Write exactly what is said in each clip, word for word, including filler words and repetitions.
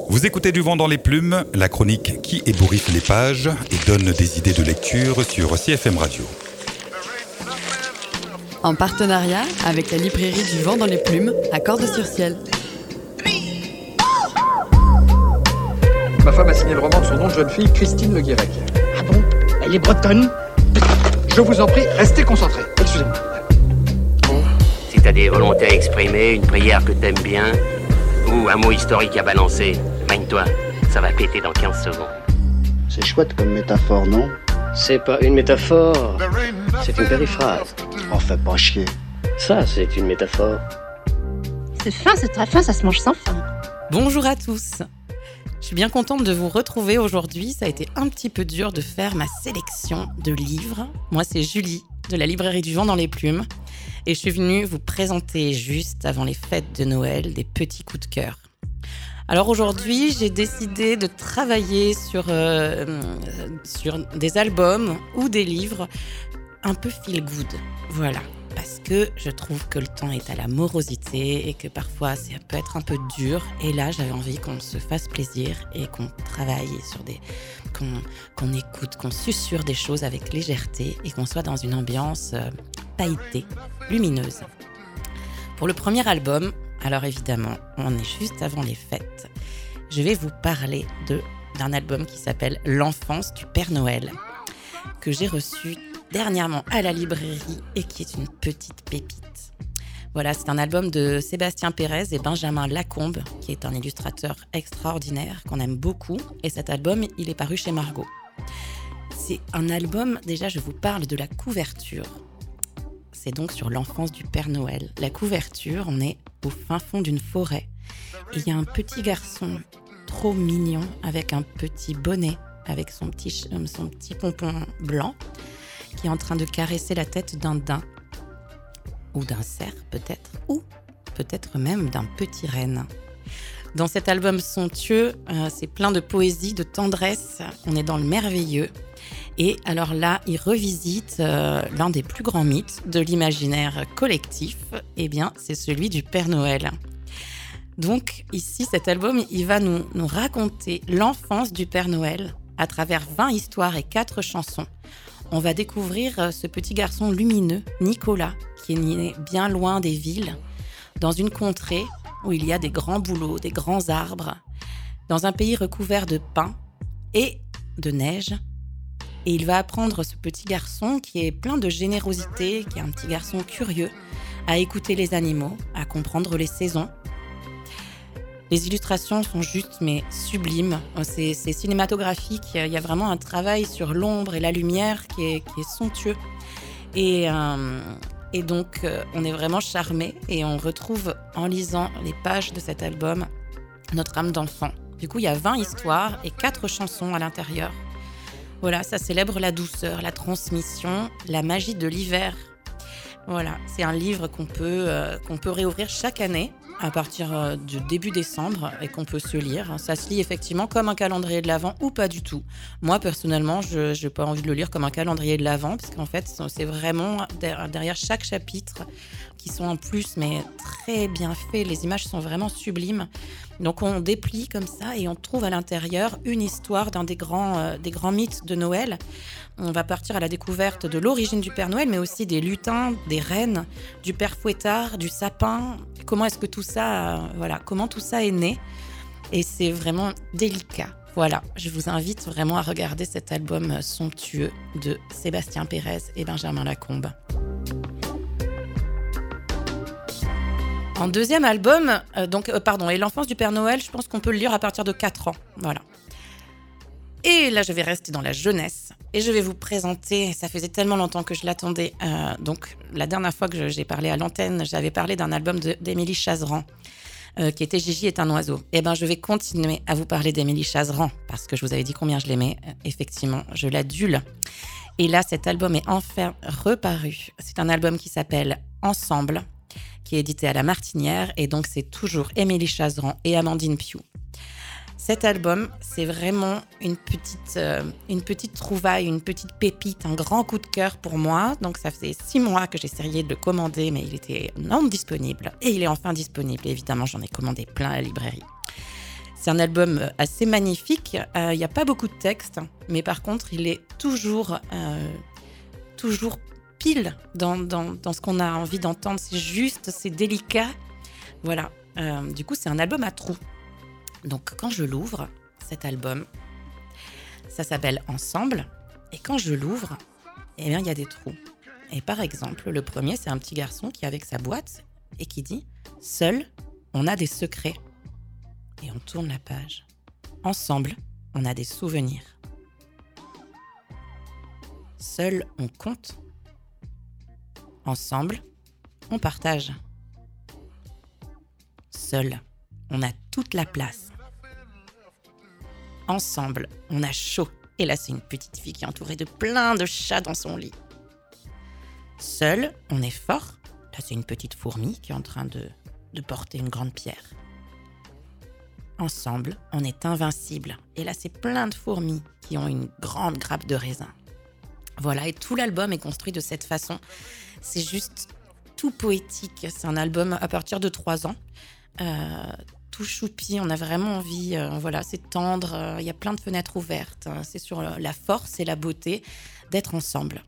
Vous écoutez Du vent dans les plumes, la chronique qui ébouriffe les pages et donne des idées de lecture sur C F M Radio. En partenariat avec la librairie Du vent dans les plumes à Cordes-sur-Ciel. Ma femme a signé le roman de son nom de jeune fille, Christine Le Guirec. Ah bon? Elle est bretonne? Je vous en prie, restez concentrés. Excusez-moi. Bon, si t'as des volontés à exprimer, une prière que t'aimes bien, ou un mot historique à balancer, mine-toi, ça va péter dans quinze secondes. C'est chouette comme métaphore, non? C'est pas une métaphore, c'est une périphrase. Oh, fais pas chier. Ça, c'est une métaphore. C'est fin, c'est très fin, ça se mange sans fin. Bonjour à tous. Je suis bien contente de vous retrouver aujourd'hui. Ça a été un petit peu dur de faire ma sélection de livres. Moi, c'est Julie, de la librairie Du vent dans les plumes. Et je suis venue vous présenter juste avant les fêtes de Noël des petits coups de cœur. Alors aujourd'hui, j'ai décidé de travailler sur, euh, sur des albums ou des livres un peu feel good. Voilà. Parce que je trouve que le temps est à la morosité et que parfois ça peut être un peu dur. Et là, j'avais envie qu'on se fasse plaisir et qu'on travaille sur des, qu'on, qu'on écoute, qu'on susurre des choses avec légèreté et qu'on soit dans une ambiance euh, pailletée, lumineuse. Pour le premier album, alors évidemment, on est juste avant les fêtes. Je vais vous parler de, d'un album qui s'appelle L'enfance du Père Noël, que j'ai reçu dernièrement à la librairie et qui est une petite pépite. Voilà, c'est un album de Sébastien Pérez et Benjamin Lacombe, qui est un illustrateur extraordinaire qu'on aime beaucoup. Et cet album, il est paru chez Margot. C'est un album, déjà je vous parle de la couverture. C'est donc sur l'enfance du Père Noël. La couverture, on est au fin fond d'une forêt. Et il y a un petit garçon trop mignon avec un petit bonnet, avec son petit, son petit pompon blanc, qui est en train de caresser la tête d'un daim, ou d'un cerf peut-être, ou peut-être même d'un petit renne. Dans cet album somptueux, euh, c'est plein de poésie, de tendresse, on est dans le merveilleux. Et alors là, il revisite euh, l'un des plus grands mythes de l'imaginaire collectif, eh bien, c'est celui du Père Noël. Donc ici, cet album, il va nous, nous raconter l'enfance du Père Noël à travers vingt histoires et quatre chansons. On va découvrir ce petit garçon lumineux, Nicolas, qui est né bien loin des villes, dans une contrée où il y a des grands bouleaux, des grands arbres, dans un pays recouvert de pins et de neige. Et il va apprendre, ce petit garçon, qui est plein de générosité, qui est un petit garçon curieux, à écouter les animaux, à comprendre les saisons. Les illustrations sont justes mais sublimes, c'est, c'est cinématographique, il y a vraiment un travail sur l'ombre et la lumière qui est, qui est somptueux. Et, euh, et donc euh, on est vraiment charmé et on retrouve en lisant les pages de cet album notre âme d'enfant. Du coup il y a vingt histoires et quatre chansons à l'intérieur. Voilà, ça célèbre la douceur, la transmission, la magie de l'hiver. Voilà, c'est un livre qu'on peut, euh, qu'on peut réouvrir chaque année à partir euh, du début décembre et qu'on peut se lire. Ça se lit effectivement comme un calendrier de l'Avent ou pas du tout. Moi, personnellement, je n'ai pas envie de le lire comme un calendrier de l'Avent parce qu'en fait, c'est vraiment derrière chaque chapitre qui sont en plus, mais très bien faits. Les images sont vraiment sublimes. Donc, on déplie comme ça et on trouve à l'intérieur une histoire d'un des grands, euh, des grands mythes de Noël. On va partir à la découverte de l'origine du Père Noël, mais aussi des lutins, des reines, du Père Fouettard, du sapin. Comment est-ce que tout ça, euh, voilà, comment tout ça est né? Et c'est vraiment délicat. Voilà, je vous invite vraiment à regarder cet album somptueux de Sébastien Pérez et Benjamin Lacombe. En deuxième album, euh, donc, euh, pardon, et l'enfance du Père Noël, je pense qu'on peut le lire à partir de quatre ans. Voilà. Et là, je vais rester dans la jeunesse et je vais vous présenter, ça faisait tellement longtemps que je l'attendais, euh, donc la dernière fois que je, j'ai parlé à l'antenne, j'avais parlé d'un album de, d'Émilie Chazeran, euh, qui était Gigi est un oiseau. Et ben, je vais continuer à vous parler d'Émilie Chazeran, parce que je vous avais dit combien je l'aimais, euh, effectivement, je l'adule. Et là, cet album est enfin reparu. C'est un album qui s'appelle Ensemble, qui est édité à La Martinière, et donc c'est toujours Émilie Chazeran et Amandine Piou. Cet album, c'est vraiment une petite, euh, une petite trouvaille, une petite pépite, un grand coup de cœur pour moi. Donc ça faisait six mois que j'essayais de le commander, mais il était non disponible. Et il est enfin disponible. Et évidemment, j'en ai commandé plein à la librairie. C'est un album assez magnifique. Il euh, n'y a pas beaucoup de texte, mais par contre, il est toujours, euh, toujours pile dans, dans, dans ce qu'on a envie d'entendre. C'est juste, c'est délicat. Voilà. Euh, du coup, c'est un album à trous. Donc, quand je l'ouvre, cet album, ça s'appelle Ensemble. Et quand je l'ouvre, eh bien, il y a des trous. Et par exemple, le premier, c'est un petit garçon qui est avec sa boîte et qui dit « Seul, on a des secrets ». Et on tourne la page. Ensemble, on a des souvenirs. Seul, on compte. Ensemble, on partage. Seul, on a toute la place. Ensemble, on a chaud. Et là, c'est une petite fille qui est entourée de plein de chats dans son lit. Seul, on est fort. Là, c'est une petite fourmi qui est en train de, de porter une grande pierre. Ensemble, on est invincible. Et là, c'est plein de fourmis qui ont une grande grappe de raisin. Voilà, et tout l'album est construit de cette façon. C'est juste tout poétique. C'est un album à partir de trois ans. Euh, tout choupi, on a vraiment envie. Euh, voilà, c'est tendre. Il euh, y a plein de fenêtres ouvertes. C'est sur la force et la beauté d'être ensemble.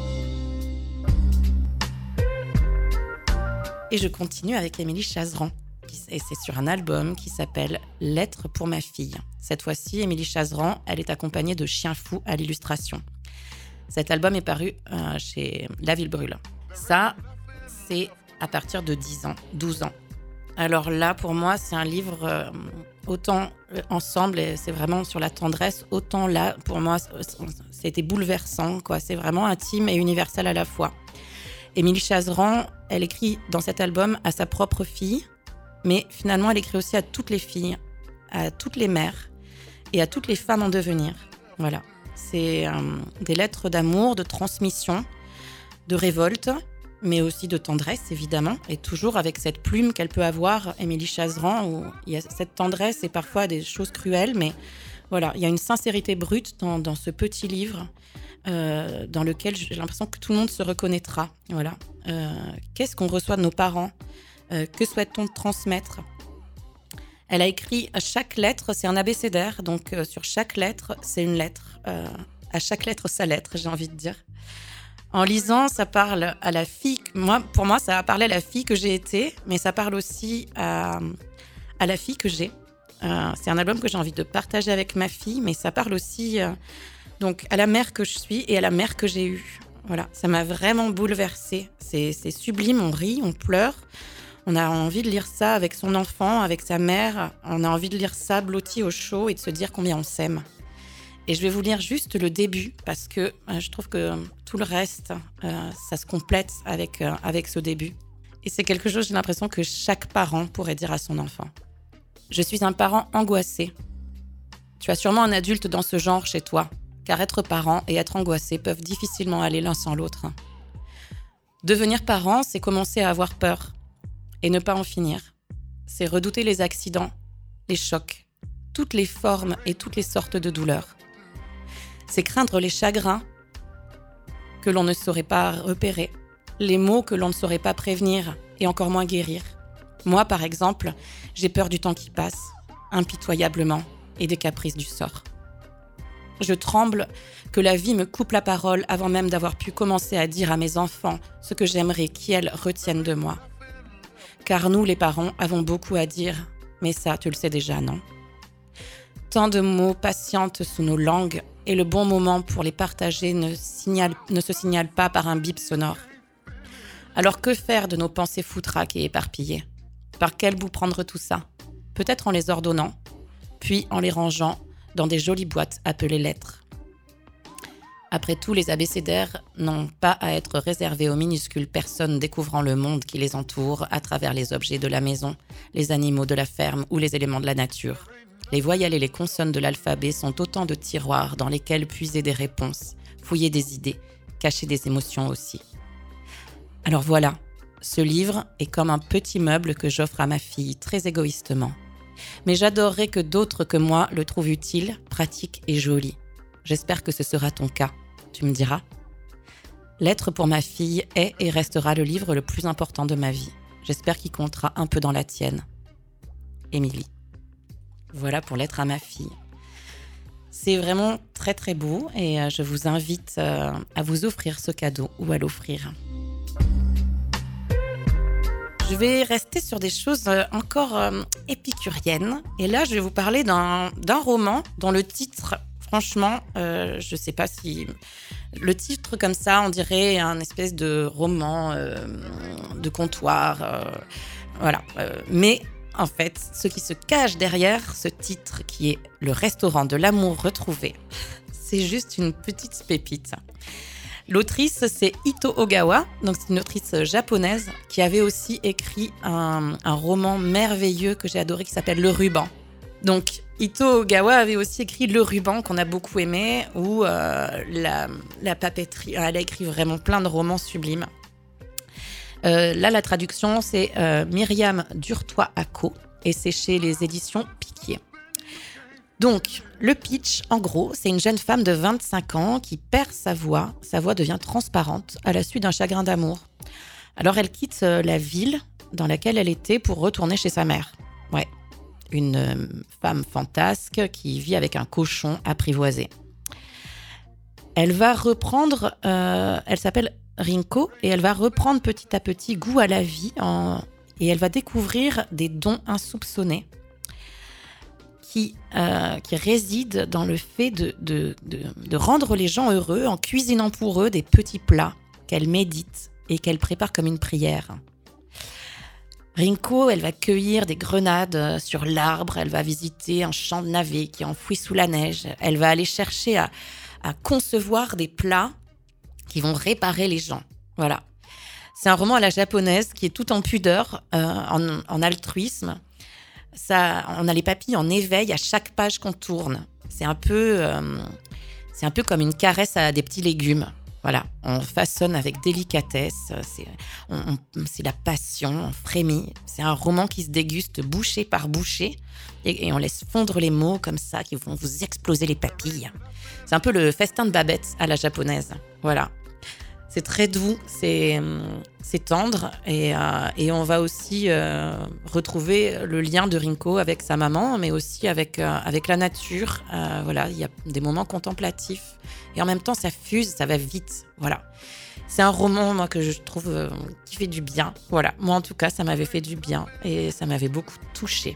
Et je continue avec Émilie Chazeran. Et c'est sur un album qui s'appelle « Lettres pour ma fille ». Cette fois-ci, Émilie Chazeran, elle est accompagnée de Chien Fou à l'illustration. Cet album est paru euh, chez La Ville Brûle. Ça, c'est à partir de dix ans, douze ans. Alors là, pour moi, c'est un livre euh, autant euh, ensemble, et c'est vraiment sur la tendresse, autant là, pour moi, c'était bouleversant, quoi. C'est vraiment intime et universel à la fois. Émilie Chazeran, elle écrit dans cet album à sa propre fille, mais finalement, elle écrit aussi à toutes les filles, à toutes les mères et à toutes les femmes en devenir. Voilà. C'est euh, des lettres d'amour, de transmission, de révolte, mais aussi de tendresse, évidemment, et toujours avec cette plume qu'elle peut avoir, Émilie Chazeran, où il y a cette tendresse et parfois des choses cruelles, mais voilà, il y a une sincérité brute dans, dans ce petit livre euh, dans lequel j'ai l'impression que tout le monde se reconnaîtra. Voilà. Euh, qu'est-ce qu'on reçoit de nos parents ? Euh, que souhaite-t-on transmettre ? Elle a écrit à chaque lettre, c'est un abécédaire, donc euh, sur chaque lettre, c'est une lettre. Euh, à chaque lettre, sa lettre, j'ai envie de dire. En lisant, ça parle à la fille. Moi, pour moi, ça a parlé à la fille que j'ai été, mais ça parle aussi à, à la fille que j'ai. Euh, c'est un album que j'ai envie de partager avec ma fille, mais ça parle aussi euh, donc à la mère que je suis et à la mère que j'ai eue. Voilà, ça m'a vraiment bouleversée. C'est, c'est sublime, on rit, on pleure. On a envie de lire ça avec son enfant, avec sa mère. On a envie de lire ça blotti au chaud et de se dire combien on s'aime. Et je vais vous lire juste le début parce que euh, je trouve que tout le reste, euh, ça se complète avec, euh, avec ce début. Et c'est quelque chose, j'ai l'impression, que chaque parent pourrait dire à son enfant. Je suis un parent angoissé. Tu as sûrement un adulte dans ce genre chez toi, car être parent et être angoissé peuvent difficilement aller l'un sans l'autre. Devenir parent, c'est commencer à avoir peur. Et ne pas en finir. C'est redouter les accidents, les chocs, toutes les formes et toutes les sortes de douleurs. C'est craindre les chagrins que l'on ne saurait pas repérer, les maux que l'on ne saurait pas prévenir et encore moins guérir. Moi, par exemple, j'ai peur du temps qui passe, impitoyablement, et des caprices du sort. Je tremble que la vie me coupe la parole avant même d'avoir pu commencer à dire à mes enfants ce que j'aimerais qu'elles retiennent de moi. Car nous, les parents, avons beaucoup à dire, mais ça, tu le sais déjà, non ? Tant de mots patientent sous nos langues et le bon moment pour les partager ne, signale, ne se signale pas par un bip sonore. Alors que faire de nos pensées foutraques et éparpillées ? Par quel bout prendre tout ça ? Peut-être en les ordonnant, puis en les rangeant dans des jolies boîtes appelées lettres. Après tout, les abécédaires n'ont pas à être réservés aux minuscules personnes découvrant le monde qui les entoure à travers les objets de la maison, les animaux de la ferme ou les éléments de la nature. Les voyelles et les consonnes de l'alphabet sont autant de tiroirs dans lesquels puiser des réponses, fouiller des idées, cacher des émotions aussi. Alors voilà, ce livre est comme un petit meuble que j'offre à ma fille très égoïstement. Mais j'adorerais que d'autres que moi le trouvent utile, pratique et joli. J'espère que ce sera ton cas. Tu me diras. Lettre pour ma fille est et restera le livre le plus important de ma vie. J'espère qu'il comptera un peu dans la tienne. Émilie. Voilà pour lettre à ma fille. C'est vraiment très très beau et euh, je vous invite euh, à vous offrir ce cadeau ou à l'offrir. Je vais rester sur des choses euh, encore euh, épicuriennes. Et là, je vais vous parler d'un, d'un roman dont le titre, franchement, euh, je ne sais pas si... Le titre comme ça, on dirait un espèce de roman euh, de comptoir. Euh, voilà. Euh, mais en fait, ce qui se cache derrière ce titre, qui est Le restaurant de l'amour retrouvé, c'est juste une petite pépite. L'autrice, c'est Ito Ogawa, donc c'est une autrice japonaise qui avait aussi écrit un, un roman merveilleux que j'ai adoré qui s'appelle Le Ruban. Donc Ito Ogawa avait aussi écrit Le Ruban qu'on a beaucoup aimé, où euh, la, la papeterie, elle a écrit vraiment plein de romans sublimes. Euh, là, la traduction, c'est euh, Myriam Durtois-Ako et c'est chez les éditions Piquier. Donc, le pitch, en gros, c'est une jeune femme de vingt-cinq ans qui perd sa voix. Sa voix devient transparente à la suite d'un chagrin d'amour. Alors, elle quitte la ville dans laquelle elle était pour retourner chez sa mère. Ouais, une euh, femme fantasque qui vit avec un cochon apprivoisé. Elle va reprendre... Euh, elle s'appelle Rinko et elle va reprendre petit à petit goût à la vie en, et elle va découvrir des dons insoupçonnés. Qui, euh, qui réside dans le fait de, de, de, de rendre les gens heureux en cuisinant pour eux des petits plats qu'elle médite et qu'elle prépare comme une prière. Rinko, elle va cueillir des grenades sur l'arbre, elle va visiter un champ de navets qui est enfoui sous la neige, elle va aller chercher à, à concevoir des plats qui vont réparer les gens. Voilà. C'est un roman à la japonaise qui est tout en pudeur, euh, en, en altruisme. Ça, on a les papilles en éveil à chaque page qu'on tourne. C'est un peu, euh, c'est un peu comme une caresse à des petits légumes. Voilà, on façonne avec délicatesse. C'est, on, on, c'est la passion, on frémit. C'est un roman qui se déguste bouchée par bouchée et, et on laisse fondre les mots comme ça qui vont vous exploser les papilles. C'est un peu le festin de Babette à la japonaise. Voilà. C'est très doux, c'est, c'est tendre et, euh, et on va aussi euh, retrouver le lien de Rinko avec sa maman, mais aussi avec, euh, avec la nature. Euh, voilà, il y a des moments contemplatifs et en même temps ça fuse, ça va vite. Voilà, c'est un roman moi que je trouve euh, qui fait du bien. Voilà, moi en tout cas ça m'avait fait du bien et ça m'avait beaucoup touchée.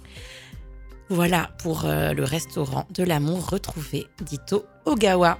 Voilà pour euh, le restaurant de l'amour retrouvé d'Ito Ogawa.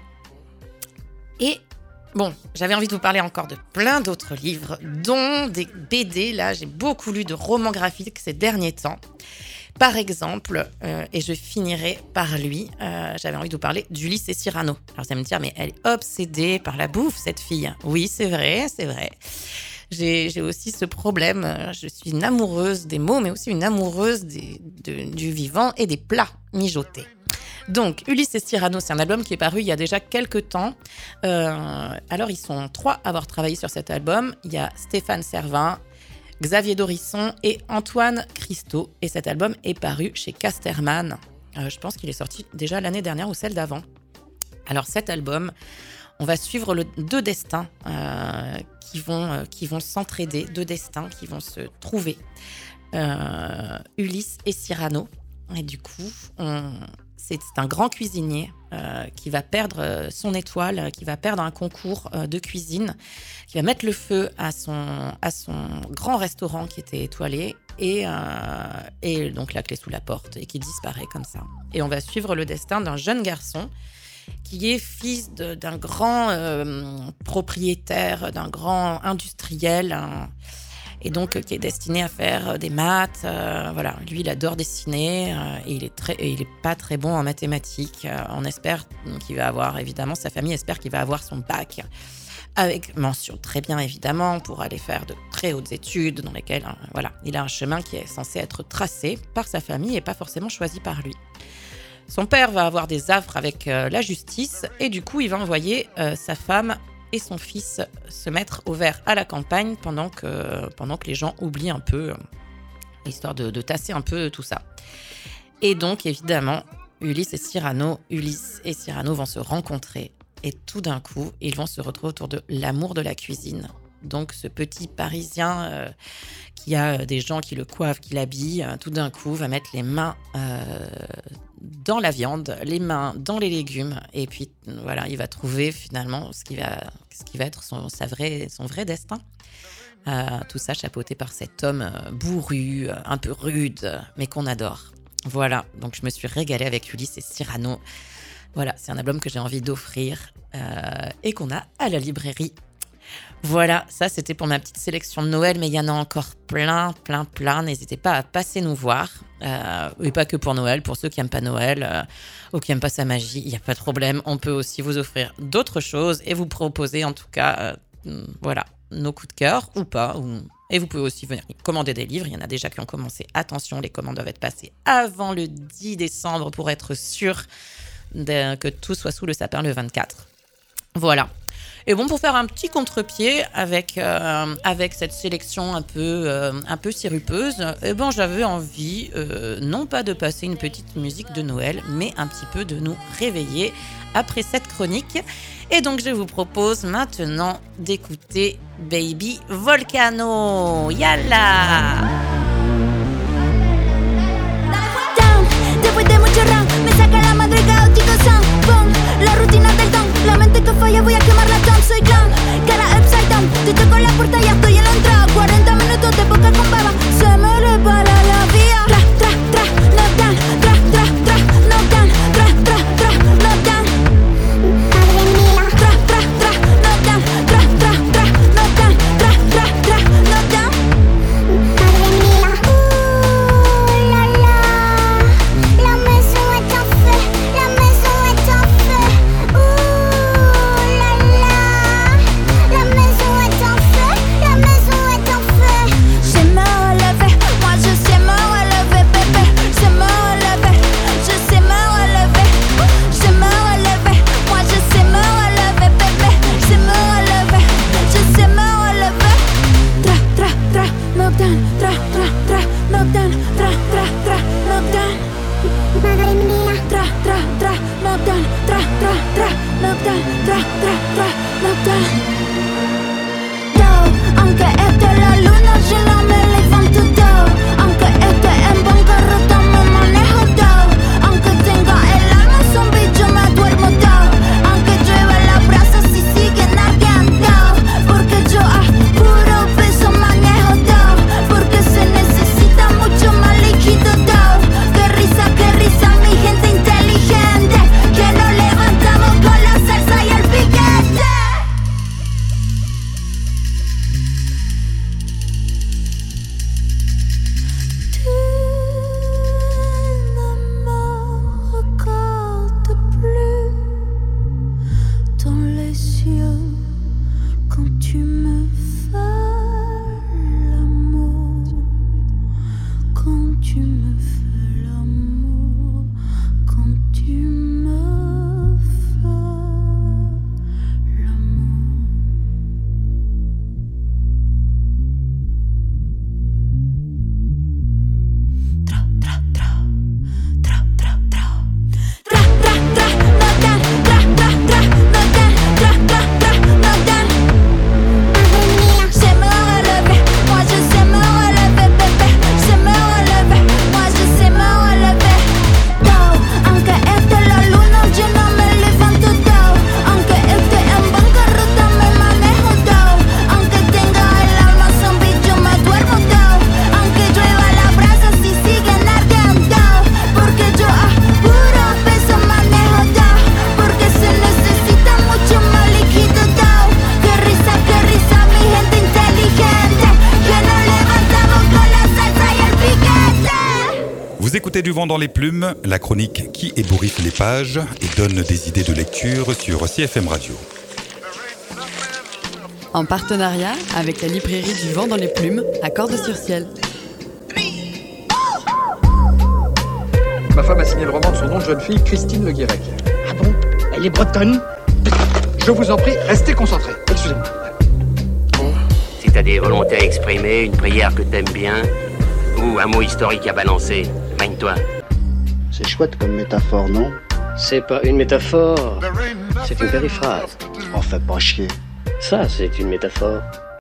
Et bon, j'avais envie de vous parler encore de plein d'autres livres, dont des B D. Là, j'ai beaucoup lu de romans graphiques ces derniers temps. Par exemple, euh, et je finirai par lui, euh, j'avais envie de vous parler d'Ulysse et Cyrano. Alors, vous allez me dire, mais elle est obsédée par la bouffe, cette fille. Oui, c'est vrai, c'est vrai. J'ai, j'ai aussi ce problème. Je suis une amoureuse des mots, mais aussi une amoureuse des, de, du vivant et des plats mijotés. Donc, Ulysse et Cyrano, c'est un album qui est paru il y a déjà quelques temps. Euh, alors, ils sont trois à avoir travaillé sur cet album. Il y a Stéphane Servin, Xavier Dorisson et Antoine Christo. Et cet album est paru chez Casterman. Euh, je pense qu'il est sorti déjà l'année dernière ou celle d'avant. Alors, cet album, on va suivre le, deux destins euh, qui, vont, euh, qui vont s'entraider, deux destins qui vont se trouver. Euh, Ulysse et Cyrano. Et du coup, on... C'est un grand cuisinier euh, qui va perdre son étoile, qui va perdre un concours euh, de cuisine, qui va mettre le feu à son, à son grand restaurant qui était étoilé et, euh, et donc la clé sous la porte et qui disparaît comme ça. Et on va suivre le destin d'un jeune garçon qui est fils de, d'un grand euh, propriétaire, d'un grand industriel, un, et donc qui est destiné à faire des maths. Euh, voilà, lui, il adore dessiner euh, et il est très, et il est pas très bon en mathématiques. Euh, on espère qu'il va avoir, évidemment, sa famille espère qu'il va avoir son bac avec mention très bien, évidemment, pour aller faire de très hautes études dans lesquelles, euh, voilà, il a un chemin qui est censé être tracé par sa famille et pas forcément choisi par lui. Son père va avoir des affres avec euh, la justice et du coup, il va envoyer euh, sa femme et son fils se mettre au vert à la campagne pendant que, pendant que les gens oublient un peu, euh, histoire de, de tasser un peu tout ça. Et donc, évidemment, Ulysse et Cyrano, Ulysse et Cyrano vont se rencontrer et tout d'un coup, ils vont se retrouver autour de l'amour de la cuisine. Donc ce petit Parisien euh, qui a des gens qui le coiffent, qui l'habillent, euh, tout d'un coup va mettre les mains euh, dans la viande, les mains dans les légumes, et puis voilà, il va trouver finalement ce qui va, ce qui va être son, sa vraie, son vrai destin. Euh, tout ça chapeauté par cet homme euh, bourru, euh, un peu rude, mais qu'on adore. Voilà, donc je me suis régalée avec Ulysse et Cyrano. Voilà, c'est un album que j'ai envie d'offrir euh, et qu'on a à la librairie. Voilà, ça c'était pour ma petite sélection de Noël, mais il y en a encore plein, plein, plein. N'hésitez pas à passer nous voir. Euh, et pas que pour Noël, pour ceux qui n'aiment pas Noël euh, ou qui n'aiment pas sa magie, il n'y a pas de problème. On peut aussi vous offrir d'autres choses et vous proposer en tout cas, euh, voilà, nos coups de cœur ou pas. Ou... Et vous pouvez aussi venir commander des livres. Il y en a déjà qui ont commencé. Attention, les commandes doivent être passées avant le dix décembre pour être sûr de, que tout soit sous le sapin le vingt-quatre. Voilà. Et bon, pour faire un petit contre-pied avec, euh, avec cette sélection un peu, euh, un peu sirupeuse, eh ben, j'avais envie, euh, non pas de passer une petite musique de Noël, mais un petit peu de nous réveiller après cette chronique. Et donc, je vous propose maintenant d'écouter Baby Volcano. Yalla! Después de mucho round, me saca la madre caótico sound. Boom, la rutina del don. La mente que falla, voy a quemar la tom. Soy clown, cara upside down. Te toco la puerta, ya estoy en la entrada. cuarenta minutos de boca con baba. Se me repara la vía. Tra, tra, tra, knockdown. Tra, tra, tra, knockdown. Tra, tra, tra, knockdown. Madre mía. Tra, tra, tra, knockdown. Tra, tra, tra, knockdown. Tra, tra, tra, knockdown. Madre mía. Ooh la la. La maison est en feu. La maison est en feu. Ooh la la. La maison est en feu. La maison est en feu. Je me relever. Moi je sais me relever, bébé. Je me relever. Je sais me relever. Je me relever. Moi je sais me relever, bébé. Je me relever. Je sais me relever. Tra, tra, tra, knockdown. Tra, tra, tra, knockdown. Tra, tra, tra, knockdown. Madre mía. Tra, tra, tra, knockdown. Tra, tra, tra, knockdown. Tra, tra, tra, knockdown. Yo, aunque esté la luna, yo no me levanto todo. Aunque esté en bancarrota, me manejo todo. Aunque tenga el alma zombie, yo me duermo todo. Aunque llueva las brasas y siguen ardiendo. Porque yo a puro peso manejo todo. Porque se necesita mucho más líquido todo. Qué risa, qué risa, mi gente inteligente. Que nos levantamos con la salsa y el piquete. Du vent dans les plumes, la chronique qui ébouriffe les pages et donne des idées de lecture sur C F M Radio. En partenariat avec la librairie du vent dans les plumes à Cordes-sur-Ciel. Ma femme a signé le roman de son nom de jeune fille, Christine Le Guirec. Ah bon? Elle est bretonne? Je vous en prie, restez concentrés. Excusez-moi. Si t'as des volontés à exprimer, une prière que t'aimes bien, ou un mot historique à balancer, mène-toi. C'est chouette comme métaphore, non? C'est pas une métaphore, c'est une périphrase. Oh, fais pas chier. Ça, c'est une métaphore.